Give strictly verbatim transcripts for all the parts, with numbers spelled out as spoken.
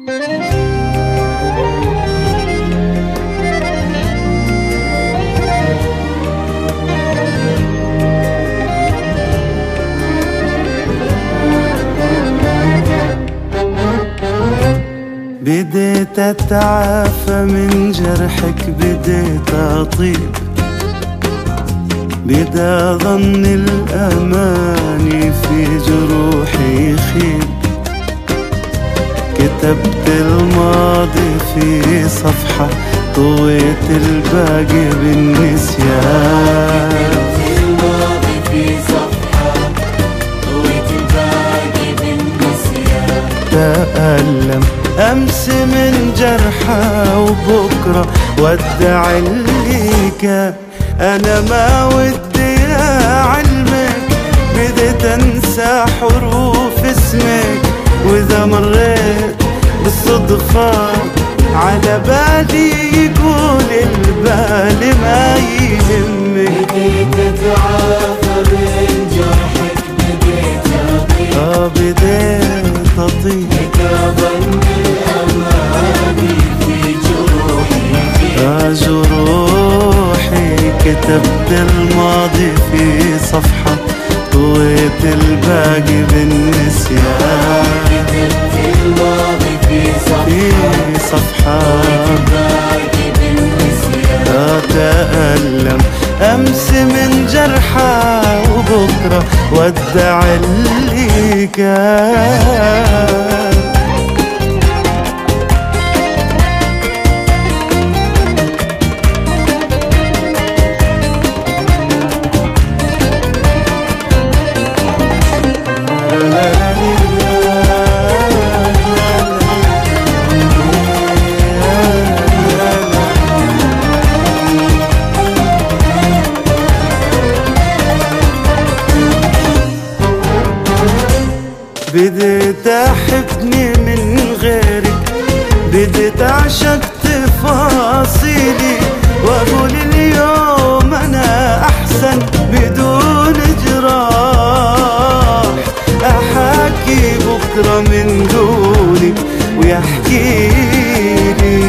بديت اتعافى من جرحك، بديت اطيب، بدا ظن الاماني في جروحي يخيب. كتبت الماضي في صفحة، طويت الباقي بالنسيان. تألم أمس من جرحة، وبكرة ودع اللي كان. أنا ما ودي أعلمك، بديت أنسى حروف اسمك، وإذا مريت بالصدفة على بالي يقول البال ما يهمك. بديت أتعافى من جرحك، بديت أطيب، آه بديت أطيب. ظن الأماني في جروحي، آه جروحي. كتبت الماضي في صفحة، طويت الباقي بالنسيان. كتبت الماضي في صفحة، صفحة الباقي بالنسيان. أتألم أمس من جرحة، وبكرة ودع اللي كان. بديت أحبني من غيرك، بديت أعشق تفاصيلي، وأقول اليوم أنا أحسن بدون جراح. أحاكي بكرة من دوني ويحكيلي.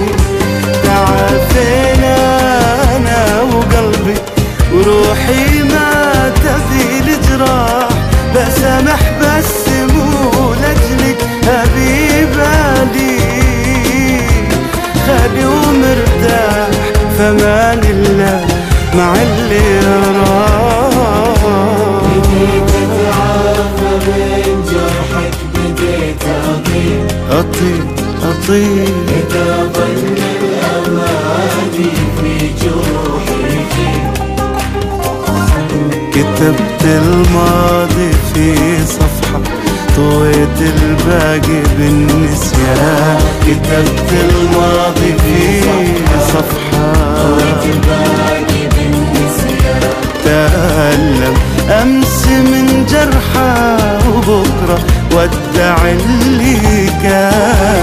تعافينا أنا وقلبي وروحي، ما تبي الجراح. بسامح بس مو لأجلك أبي بالي، خالي ومرتاح فمان الله مع اللي راح. بديت أتعافى من جرحك، بديت أطيب، أطيب أطيب. بدا ظن الأماني في جروحي. كتبت الماضي في صفحة، طويت الباقي بالنسيان. كتبت الماضي في صفحة، طويت الباقي بالنسيان. تألم أمس من جرحة، وبكرة ودع اللي كان.